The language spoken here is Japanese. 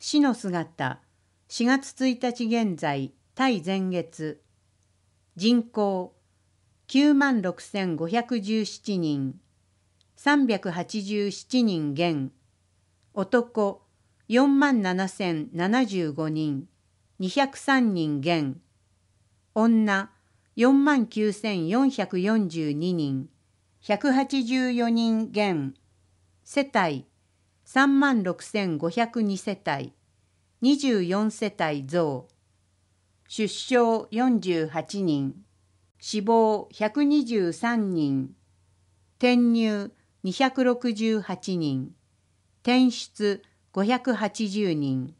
死の姿、4月1日現在、対前月。人口、96,517人。387人減。男、47,075人。203人減。女、49,442人。184人減。世帯、36,502世帯。24世帯増。出生48人。死亡123人。転入268人。転出580人。